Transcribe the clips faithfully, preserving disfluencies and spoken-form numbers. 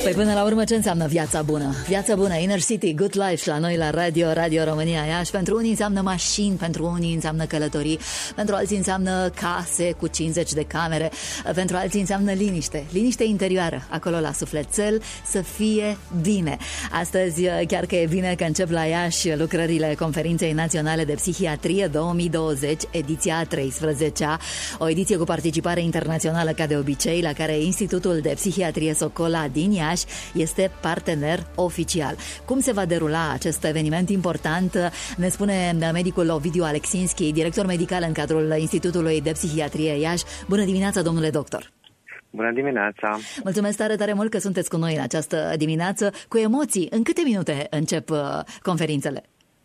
Păi până la urmă ce înseamnă viața bună? Viața bună, Inner City, Good Life la noi la Radio, Radio România Iași. Pentru unii înseamnă mașini, pentru unii înseamnă călătorii, pentru alții înseamnă case cu cincizeci de camere, pentru alții înseamnă liniște, liniște interioară, acolo la sufletel, să fie bine. Astăzi chiar că e bine că încep la Iași lucrările Conferinței Naționale de Psihiatrie două mii douăzeci, ediția a treisprezecea, o ediție cu participare internațională ca de obicei, la care Institutul de Psihiatrie Socola din Iași este partener oficial. Cum se va derula acest eveniment important ne spune medicul Ovidiu Alexinski, director medical în cadrul Institutului de Psihiatrie Iași. Bună dimineața, domnule doctor! Bună dimineața! Mulțumesc tare, tare mult că sunteți cu noi în această dimineață, cu emoții. În câte minute încep conferințele?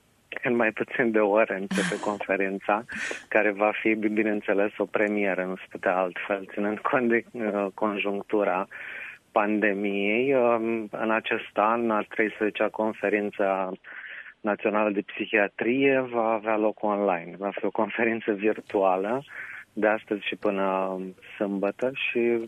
În mai puțin de o oră începe conferința, care va fi, bineînțeles, o premieră, nu se putea altfel, ținând cont de uh, conjunctura pandemiei. Uh, în acest an, a treisprezecea conferință națională de psihiatrie va avea loc online. Va fi o conferință virtuală de astăzi și până sâmbătă și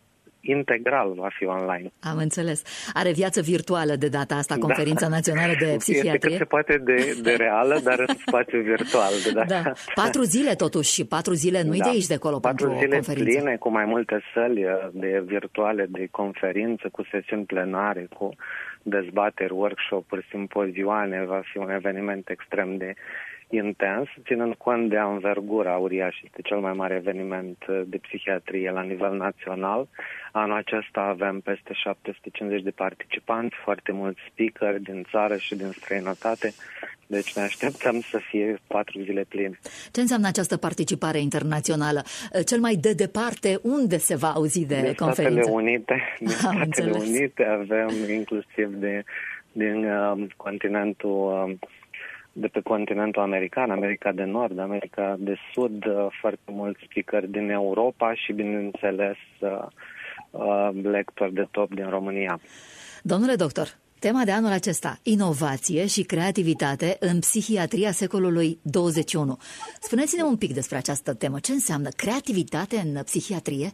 integral va fi online. Am înțeles. Are viață virtuală de data asta, Conferința da. Națională de Psihiatrie? Este cât se poate de, de reală, dar în spațiu virtual. De data da. Patru zile totuși, patru zile nu-i da. de aici de acolo patru pentru zile conferință. Pline, cu mai multe săli de virtuale, de conferință, cu sesiuni plenare, cu dezbateri, workshop-uri, simpozioane. Va fi un eveniment extrem de intens, ținând cont de anvergura uriașă. Este cel mai mare eveniment de psihiatrie la nivel național. Anul acesta avem peste șapte sute cincizeci de participanți, foarte mulți speaker din țară și din străinătate, deci ne așteptăm să fie patru zile pline. Ce înseamnă această participare internațională? Cel mai de departe, unde se va auzi de din conferință? Statele Unite. Din Statele înțeles. Unite avem inclusiv de, din uh, continentul uh, de pe continentul american, America de Nord, America de Sud, foarte mulți speakeri din Europa și, bineînțeles, lectori de top din România. Domnule doctor, tema de anul acesta, inovație și creativitate în psihiatria secolului douăzeci și unu. Spuneți-ne un pic despre această temă. Ce înseamnă creativitate în psihiatrie?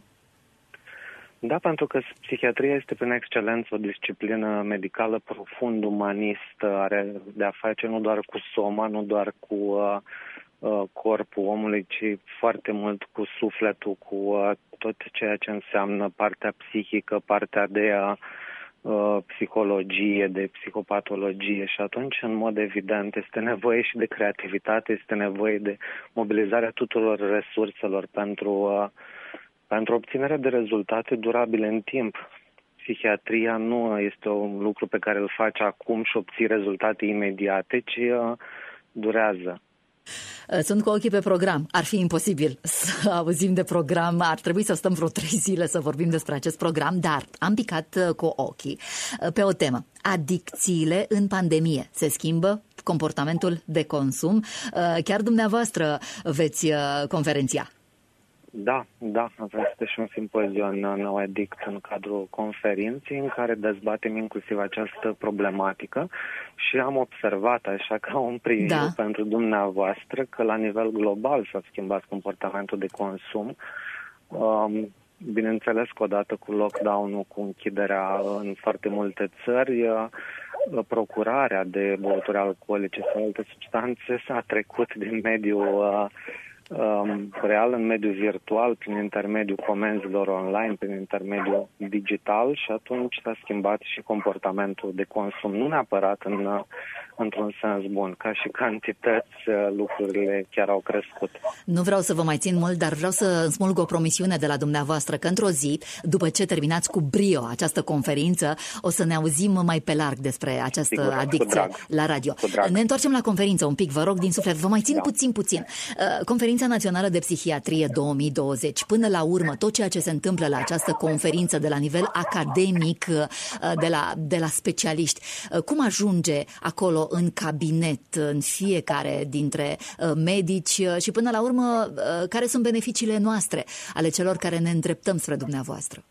Da, pentru că psihiatria este prin excelență o disciplină medicală profund umanistă, are de a face nu doar cu soma, nu doar cu uh, uh, corpul omului, ci foarte mult cu sufletul, cu uh, tot ceea ce înseamnă partea psihică, partea de uh, uh, psihologie, de psihopatologie și atunci, în mod evident, este nevoie și de creativitate, este nevoie de mobilizarea tuturor resurselor pentru uh, Pentru obținerea de rezultate durabile în timp. Psihiatria nu este un lucru pe care îl faci acum și obții rezultate imediate, ci uh, durează. Sunt cu ochii pe program. Ar fi imposibil să auzim de program. Ar trebui să stăm vreo trei zile să vorbim despre acest program, dar am picat cu ochii pe o temă. Adicțiile în pandemie. Se schimbă comportamentul de consum. Chiar dumneavoastră veți conferenția. Da, da, este și un simpozion nou adict în cadrul conferinței în care dezbatem inclusiv această problematică și am observat, așa ca un preview da. pentru dumneavoastră, că la nivel global s-a schimbat comportamentul de consum. Um, bineînțeles că odată cu lockdown-ul, cu închiderea în foarte multe țări, procurarea de băuturi alcoolice sau alte substanțe s-a trecut din mediul uh, Um, real în mediul virtual, prin intermediul comenzilor online, prin intermediul digital și atunci s-a schimbat și comportamentul de consum, nu neapărat în, într-un sens bun, ca și cantități, lucrurile chiar au crescut. Nu vreau să vă mai țin mult, dar vreau să smulg o promisiune de la dumneavoastră, că într-o zi, după ce terminați cu brio această conferință, o să ne auzim mai pe larg despre această Sigur, adicție la radio. Ne întoarcem la conferință un pic, vă rog din suflet, vă mai țin da. puțin, puțin. Conferința Națională de Psihiatrie două mii douăzeci. Până la urmă, tot ceea ce se întâmplă la această conferință de la nivel academic, de la, de la specialiști, cum ajunge acolo în cabinet, în fiecare dintre medici și până la urmă, care sunt beneficiile noastre ale celor care ne îndreptăm spre dumneavoastră?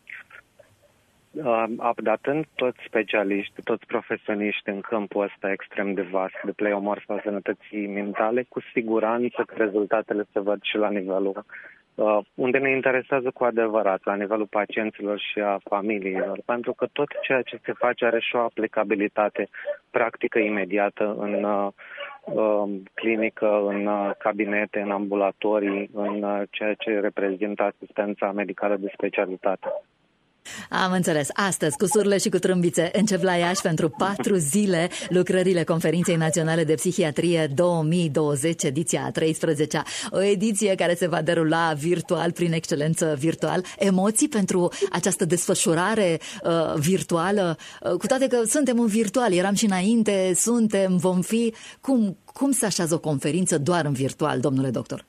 Updatând toți specialiști, toți profesioniști în câmpul ăsta extrem de vast de pleiomorf al sănătății mentale, cu siguranță că rezultatele se văd și la nivelul unde ne interesează cu adevărat, la nivelul pacienților și a familiilor, pentru că tot ceea ce se face are și o aplicabilitate practică imediată în clinică, în cabinete, în ambulatorii, în ceea ce reprezintă asistența medicală de specialitate. Am înțeles. Astăzi, cu surle și cu trâmbițe, încep la Iași pentru patru zile lucrările Conferinței Naționale de Psihiatrie două mii douăzeci, ediția a treisprezecea. O ediție care se va derula virtual, prin excelență virtual. Emoții pentru această desfășurare uh, virtuală? Uh, cu toate că suntem în virtual, eram și înainte, suntem, vom fi. Cum, cum se așează o conferință doar în virtual, domnule doctor?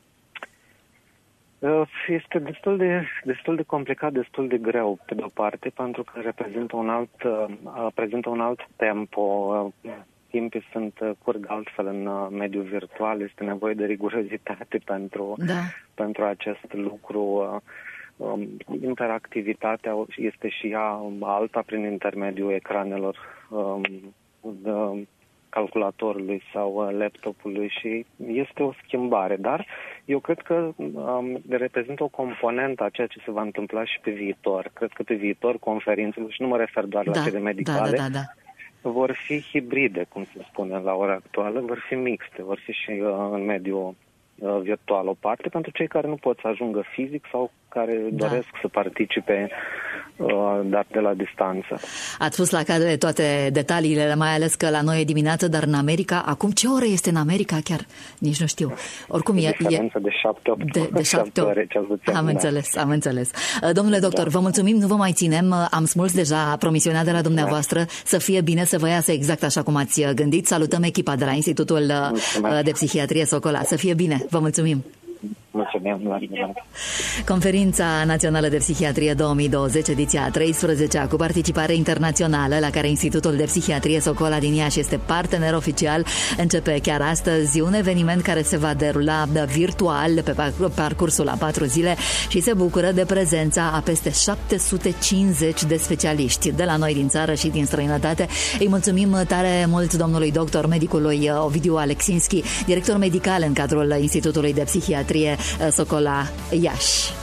Este destul de, destul de complicat, destul de greu, pe de-o parte, pentru că reprezintă un alt, prezintă un alt tempo. Timpii sunt curg altfel în mediul virtual, este nevoie de rigurozitate pentru, da. pentru acest lucru. Interactivitatea este și ea alta prin intermediul ecranelor de calculatorului sau laptopului și este o schimbare, dar eu cred că um, reprezintă o componentă a ceea ce se va întâmpla și pe viitor. Cred că pe viitor conferințele, și nu mă refer doar da, la cele medicale, da, da, da, da. vor fi hibride, cum se spune la ora actuală, vor fi mixte, vor fi și uh, în mediul uh, virtual o parte, pentru cei care nu pot să ajungă fizic sau care da. doresc să participe dar de la distanță. Ați pus la cadre toate detaliile, mai ales că la noi e dimineață, dar în America, acum ce oră este în America? Chiar nici nu știu. Oricum e... Diferență de șapte opt de, de șapte ore. Am da. înțeles, am înțeles. Domnule doctor, da. vă mulțumim, nu vă mai ținem. Am smuls deja promisiunea de la dumneavoastră. Da. Să fie bine, să vă iasă exact așa cum ați gândit. Salutăm echipa de la Institutul Mulțumesc. de Psihiatrie Socola. Să fie bine, vă mulțumim. Mulțumim. Conferința Națională de Psihiatrie două mii douăzeci, ediția a treisprezecea, cu participare internațională, la care Institutul de Psihiatrie Socola din Iași este partener oficial, începe chiar astăzi un eveniment care se va derula virtual pe parcursul a patru zile și se bucură de prezența a peste șapte sute cincizeci de specialiști de la noi din țară și din străinătate. Îi mulțumim tare mult domnului doctor, medicului Ovidiu Alexinski, director medical în cadrul Institutului de Psihiatrie Socola Iași.